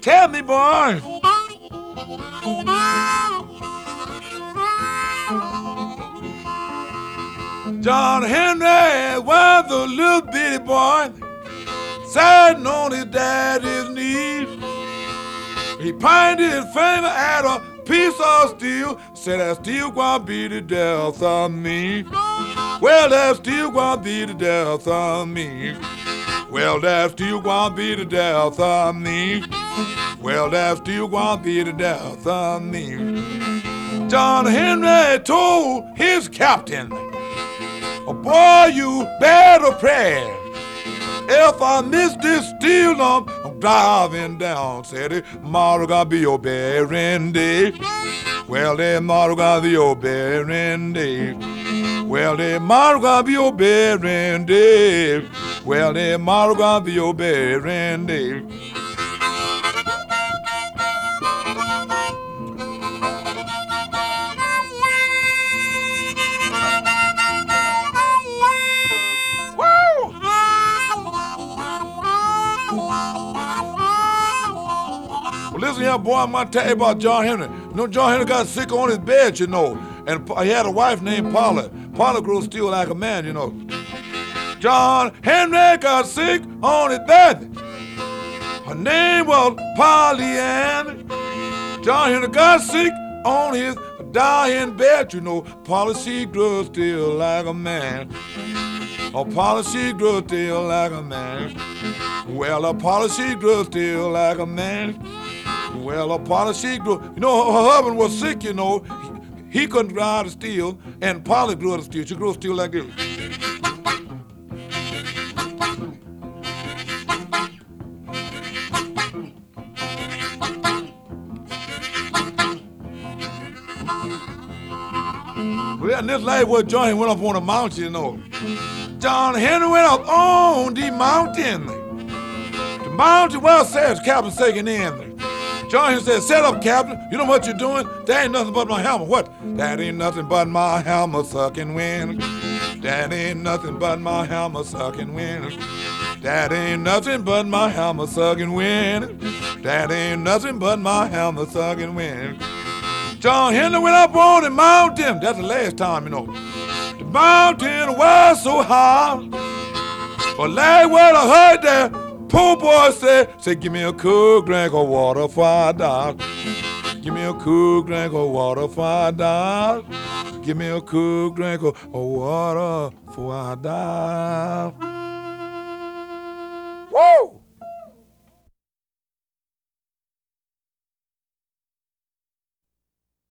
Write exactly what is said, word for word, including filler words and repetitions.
Tell me, boy. John Henry was a little bitty boy, sitting on his daddy's knee. He pointed his finger at a piece of steel, said that steel gonna be the death of me. Well, that steel gonna be the death of me. Well, that steel gonna be the death of me. Well, that steel gonna be the death of me. John Henry told his captain, oh boy, you better pray. If I miss this steel, I'm, I'm driving down. Said it, tomorrow gonna be your burying day. Well, tomorrow gonna be your burying day. Well, tomorrow gonna be your burying day. Well, tomorrow gonna be your burying day. Listen here, boy, I'm gonna tell you about John Henry. You know, John Henry got sick on his bed, you know, and he had a wife named Paula. Paula grew still like a man, you know. John Henry got sick on his bed. Her name was Pollyanna. John Henry got sick on his dying bed, you know. Paula, she grew still like a man. Oh, Paula, she grew still like a man. Well, Paula, she grew still like a man. Well, Paula, she grew. You know, her husband was sick, you know. He, he couldn't grow out of steel, and Paula grew out of steel. She grew steel like this. Well, and this lady was John Henry went up on a mountain, you know. John Henry went up on the mountain. The mountain, well, says Captain Sagan in. John Henry said, set up, Captain. You know what you're doing? That ain't nothing but my hammer. What? That ain't nothing but my hammer sucking wind. That ain't nothing but my hammer sucking wind. That ain't nothing but my hammer sucking wind. That ain't nothing but my hammer sucking wind. John Henry went up on the mountain. That's the last time, you know. The mountain was so high. But last word I heard there, poor boy said, say, give me a cool drink of water for I die. Give me a cool drink of water for I die. Give me a cool drink of water for I die.